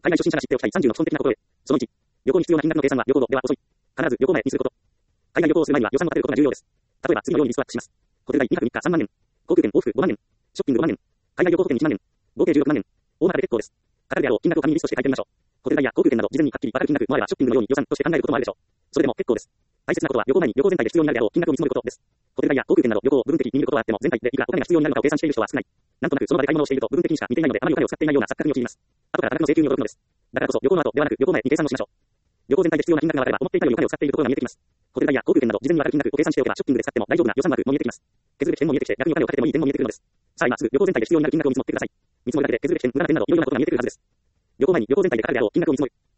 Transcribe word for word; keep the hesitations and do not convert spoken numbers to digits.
海外初心者が知っておきたいさんじゅうの基本的なことへ。そのいち、旅行に必要な金額の計算は旅行後では遅い。必ず旅行前にすること。海外旅行をする前には予算を立てることが重要です。例えば次のようにリストアップします。ホテル代にはくみっかさんまんえん。航空券往復ごまんえん。ショッピングごまんえん。海外旅行保険いちまんえん。合計じゅうろくまんえん。大まかで結構です。かかるであろう金額を紙にリストして書いてみましょう。ホテル代や航空券など事前にはっきりわかる金額もあればショッピングのように予算として考えることもあるでしょう。それでも結構です。大切なことは旅行前に旅行全体で必要になるであろう金額を見積もることです。ホテル代や航空券など旅行を部分的に見ることはあっても全体でいくらお金が必要になるのかを計算している人は少ない。なんとなくその場で買い物をしていると部分的にしか見ていないのであまりお金を使っていないような錯覚に陥ります。後から多額の請求に驚くのです。だからこそ旅行の後ではなく旅行前に計算をしましょう。旅行全体で必要な金額が分かれば思っていたよりお金を使っているところが見えてきます。ホテル代や航空券など事前に分かる金額を計算しておけばショッピングで使っても大丈夫な予算額も見えてきます。削るべき点も見えてきて逆にお金をかけてもいい点も見えてくるのです。さあ今すぐ旅行全体で必要になる金額を見積もってください。見積もるだけで削るべき点無駄な点などいろいろなことが見えてくるはずです。旅行前に旅行全体でかかるであろう金額を見積もる。